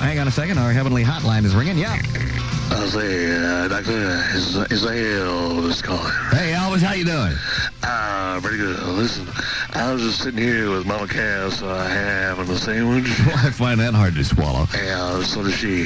hang on a second. Our heavenly hotline is ringing. Yeah. I'll say, Doctor, is Elvis calling? Hey, Elvis, how you doing? Pretty good. Listen, I was just sitting here with Mama Cass having a sandwich. Well, I find that hard to swallow. Yeah, so does she.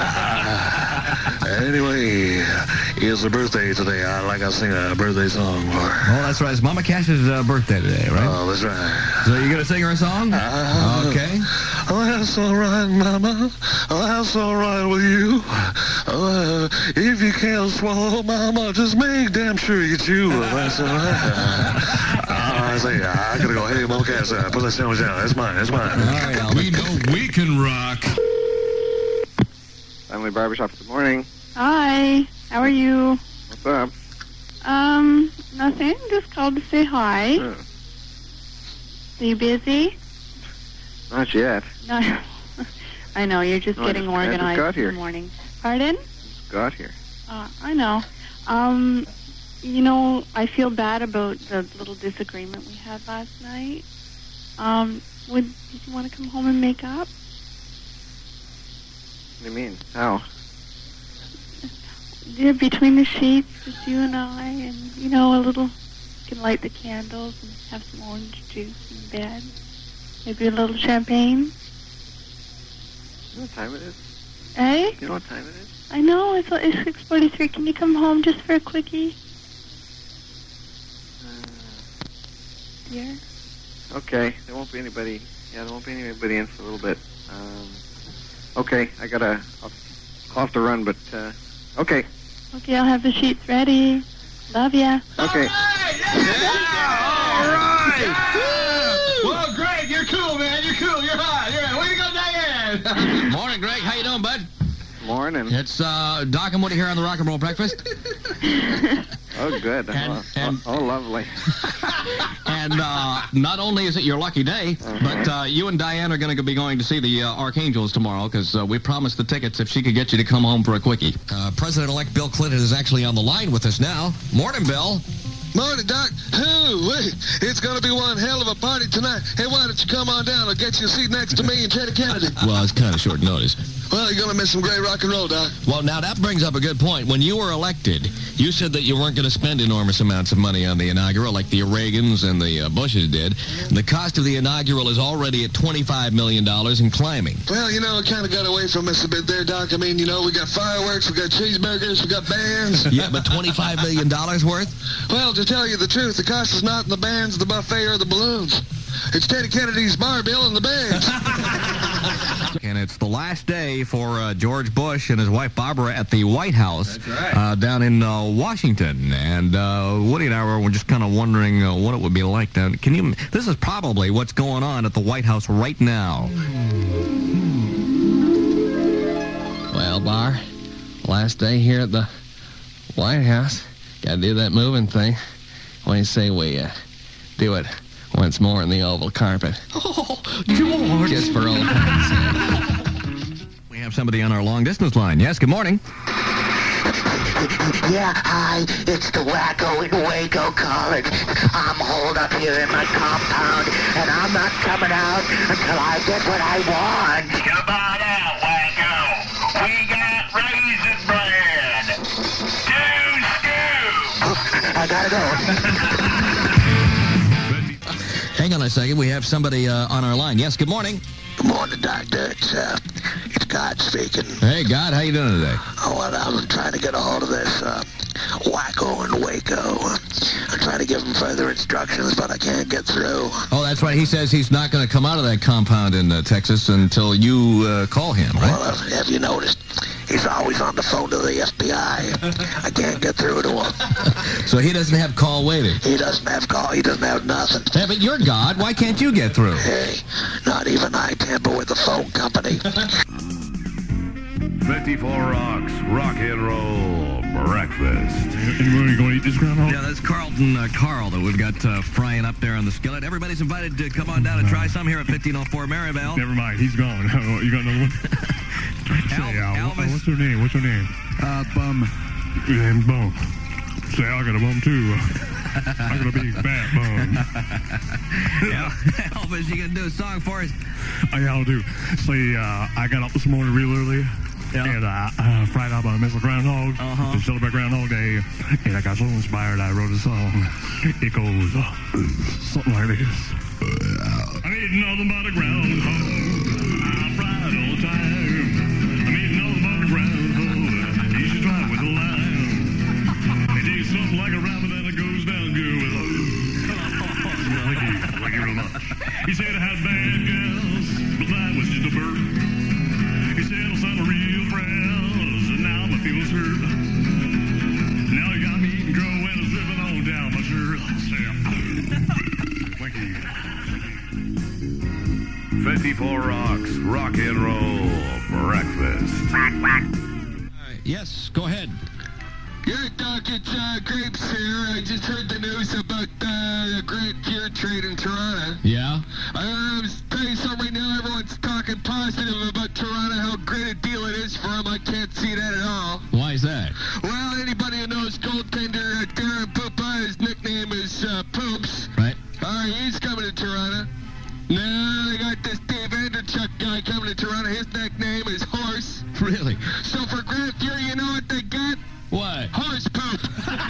Anyway, it's her birthday today. I'd like to sing a birthday song for her. Oh, that's right. It's Mama Cash's birthday today, right? Oh, that's right. So you're going to sing her a song? Okay. Oh, that's all right, Mama. Oh, that's all right with you. If you can't swallow, Mama, just make damn sure you chew. That's all right. I say, I gotta go. Hey, Mama Cass, put that sandwich down. That's mine. That's mine. All right, Elvis. We know we can rock. Family Barbershop, good morning. Hi, how are you? What's up? Nothing, just called to say hi. Oh, Are you busy? not yet. No, I know, you're just getting I just organized got in here. the morning. Pardon? Just got here. I know. I feel bad about the little disagreement we had last night. Did you want to come home and make up? What do you mean? How? Yeah, between the sheets, just you and I, and, a little, you can light the candles and have some orange juice in bed. Maybe a little champagne. You know what time it is? Eh? You know what time it is? I know, it's 6:43. Can you come home just for a quickie? Dear? Okay, there won't be anybody. Yeah, there won't be anybody in for a little bit. Okay, I'll have to run, but, okay. Okay, I'll have the sheets ready. Love ya. Okay. All right. Yeah. Well, Greg, you're cool, man. You're cool. You're hot. Way to go, Diane. Morning, Greg. How you doing, bud? Morning. It's Doc and Woody here on the Rock and Roll Breakfast. Oh, good. And- oh, lovely. And not only is it your lucky day, but you and Diane are going to be going to see the Archangels tomorrow because we promised the tickets if she could get you to come home for a quickie. President-elect Bill Clinton is actually on the line with us now. Morning, Bill. Morning, Doc. It's gonna be one hell of a party tonight. Hey, why don't you come on down? I'll get you a seat next to me and Teddy Kennedy. Well, it's kind of short notice. Well, you're gonna miss some great rock and roll, Doc. Well, now that brings up a good point. When you were elected, you said that you weren't going to spend enormous amounts of money on the inaugural like the Reagans and the Bushes did. The cost of the inaugural is already at $25 million and climbing. Well, it kind of got away from us a bit there, Doc. I mean, we got fireworks, we got cheeseburgers, we got bands. Yeah, but $25 million worth? Well, to tell you the truth, the cost is not in the bands, the buffet, or the balloons. It's Teddy Kennedy's bar bill and the bands. And it's the last day for George Bush and his wife Barbara at the White House. That's right. Down in Washington. And Woody and I were just kind of wondering what it would be like down. This is probably what's going on at the White House right now. Well, Bar, last day here at the White House. Got to do that moving thing. What do you say we do it once more in the oval carpet? Oh, George! Just for old time's sake. We have somebody on our long-distance line. Yes, good morning. Yeah, hi, it's the wacko in Waco calling. I'm holed up here in my compound, and I'm not coming out until I get what I want. Come on out, wacko. We got raisin bread. Stew. I gotta go. Hang on a second. We have somebody on our line. Yes, good morning. Good morning, Doctor. It's God speaking. Hey, God, how you doing today? Oh, well, I was trying to get a hold of this wacko in Waco. I'm trying to give him further instructions, but I can't get through. Oh, that's right. He says he's not going to come out of that compound in Texas until you call him, right? Well, have you noticed? He's always on the phone to the FBI. I can't get through to him. So he doesn't have call waiting. He doesn't have call. He doesn't have nothing. Yeah, but you're God. Why can't you get through? Hey, not even I tamper with the phone company. 54 Rocks Rock and Roll Breakfast. Anybody going to eat this groundhog? Yeah, that's Carlton Carl that we've got frying up there on the skillet. Everybody's invited to come on down and try some here at 1504 Maryvale. Never mind, he's gone. You got another one? Say, Elvis. what's her name? What's her name? Bum. And Bum. Say, I got a bum too. I'm gonna be Batman. Yeah. Elvis, you gonna do a song for us? I'll do. See, I got up this morning real early. Yeah. And fried out by Mr. Groundhog to celebrate Groundhog Day. And I got so inspired I wrote a song. It goes something like this. I ain't nothing but a groundhog. I fried all the time. I ain't nothing but a groundhog. You should try with a lime. It tastes something like a rabbit and it goes down good with a... Thank you real much. He said I had bad gals, but that was just a bird. He said I son of real friends, and now my feelings hurt. Now he got me eating crow and it's dripping on down my shirt. Thank you. 54 Rocks, rock and roll breakfast. Yes, go ahead. Yeah, Doc, it's Grapes here. I just heard the news about the great beer trade in Toronto. Yeah? I was telling you something right now. Everyone's talking positive about Toronto, how great a deal it is for them. I can't see that at all. Why is that? Well, anybody who knows goaltender Darren Poopa, his nickname is Poops. Right. He's coming to Toronto. Now they got this Dave Anderchuk guy coming to Toronto. His nickname is Horse. Really? So for Grant Fury, you know what they got? What? Horse poop.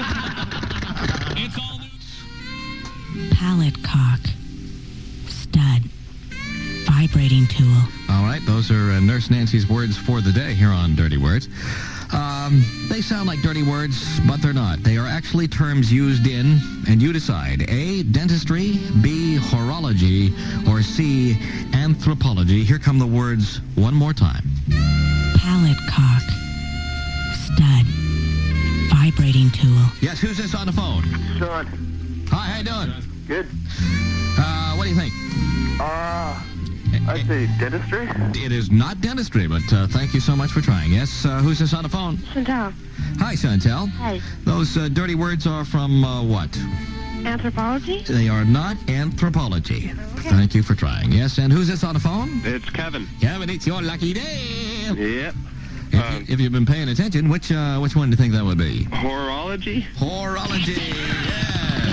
It's all Pallet cock. Stud. Vibrating tool. All right, those are Nurse Nancy's words for the day here on Dirty Words. They sound like dirty words, but they're not. They are actually terms used in, and you decide, A, dentistry, B, horology, or C, anthropology. Here come the words one more time. Pallet cock. Stud. Vibrating tool. Yes, who's this on the phone? Sean. Hi, how you doing? Good. What do you think? I'd say dentistry. It is not dentistry, but thank you so much for trying. Yes, who's this on the phone? Chantal. Hi, Chantal. Hi. Those dirty words are from what? Anthropology? They are not anthropology. Okay. Thank you for trying. Yes, and who's this on the phone? It's Kevin. Kevin, it's your lucky day. Yep. If you've been paying attention, which one do you think that would be? Horology? Horology, yes.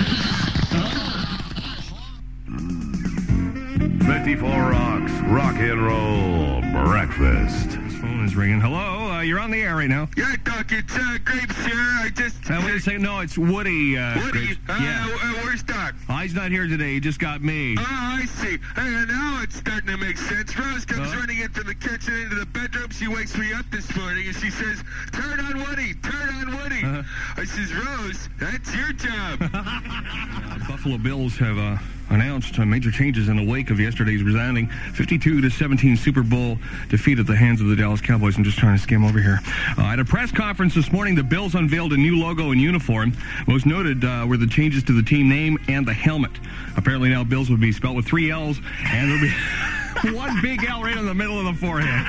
54 Rocks, rock and roll breakfast. This phone is ringing. Hello, you're on the air right now. Yeah, Doc, it's Grapes here. I just... Wait a second. No, it's Woody. Woody? Yeah. Where's Doc? He's not here today. He just got me. Oh, I see. Hey, now it's starting to make sense. Rose comes running in from the kitchen into the bedroom. She wakes me up this morning and she says, "Turn on Woody, turn on Woody." I says, "Rose, that's your job." Buffalo Bills have announced major changes in the wake of yesterday's resounding 52-17 Super Bowl defeat at the hands of the Dallas Cowboys. I'm just trying to skim over here. At a press conference this morning, the Bills unveiled a new logo and uniform. Most noted were the changes to the team name and the helmet. Apparently now Bills would be spelled with 3 L's, and there'll be one big L right in the middle of the forehead.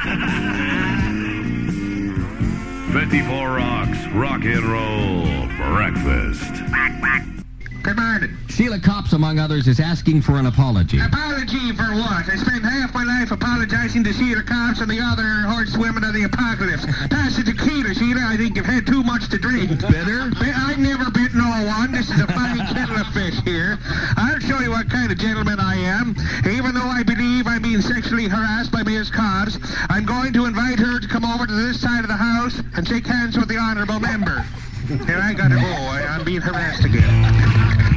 54 Rocks, rock and roll breakfast. Good morning. Sheila Copps, among others, is asking for an apology. Apology for what? I spent half my life apologizing to Sheila Copps and the other horsewomen of the apocalypse. Pass the tequila, Sheila. I think you've had too much to drink. Bitter? I've never bit no one. This is a fine kettle of fish here. I'll show you what kind of gentleman I am. Even though I believe I'm being sexually harassed by Ms. Cobbs, I'm going to invite her to come over to this side of the house and shake hands with the honorable member. And I gotta go. I'm being harassed again.